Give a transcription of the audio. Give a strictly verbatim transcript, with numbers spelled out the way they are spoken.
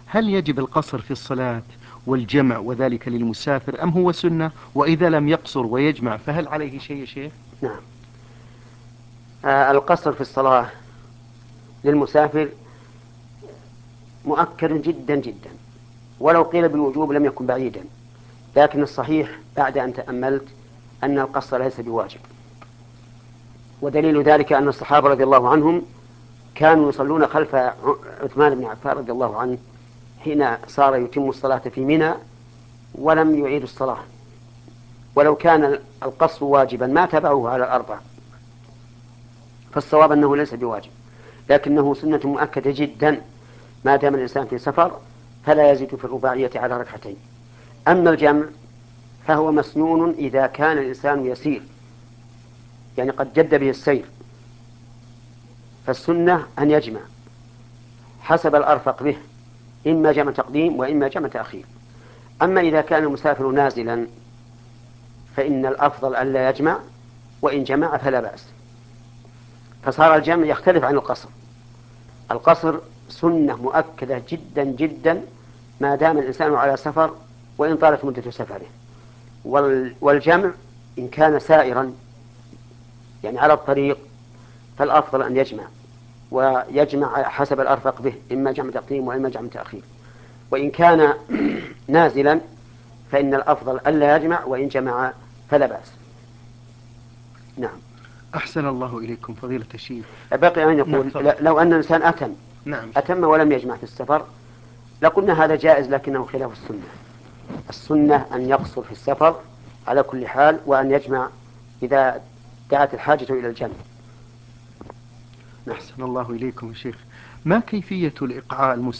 هل يجب القصر في الصلاة والجمع وذلك للمسافر أم هو سنة؟ وإذا لم يقصر ويجمع فهل عليه شيء يا شيخ؟ نعم. آه القصر في الصلاة للمسافر مؤكد جدا جدا، ولو قيل بالوجوب لم يكن بعيدا، لكن الصحيح بعد أن تأملت أن القصر ليس بواجب. ودليل ذلك أن الصحابة رضي الله عنهم كانوا يصلون خلف عثمان بن عفان رضي الله عنه حين صار يتم الصلاة في منى ولم يعيد الصلاة، ولو كان القصر واجبا ما تبعوه على الأربع. فالصواب أنه ليس بواجب، لكنه سنة مؤكدة جدا ما دام الإنسان في سفر، فلا يزيد في الرباعية على ركعتين. أما الجمع فهو مسنون إذا كان الإنسان يسير، يعني قد جد به السير، فالسنة أن يجمع حسب الأرفق به، إما جمع تقديم وإما جمع تأخير. أما إذا كان المسافر نازلا فإن الأفضل ألا يجمع، وإن جمع فلا بأس. فصار الجمع يختلف عن القصر. القصر سنة مؤكدة جدا جدا ما دام الإنسان على سفر وإن طالت مدة سفره. والجمع إن كان سائرا يعني على الطريق فالأفضل أن يجمع، ويجمع حسب الأرفق به، إما جمع تقديم وإما جمع تأخير. وإن كان نازلا فإن الأفضل ألا يجمع، وإن جمع فلا بأس. نعم. أحسن الله إليكم فضيلة الشيخ. بقي أن نعم يقول تفضل. لو أن الإنسان أتم نعم شيخ. أتم ولم يجمع في السفر لقلنا هذا جائز، لكنه خلاف السنة. السنة أن يقصر في السفر على كل حال، وأن يجمع إذا دعت الحاجة إلى الجمع. نعم. أحسن الله إليكم يا شيخ. ما كيفية الإقعاء المستمر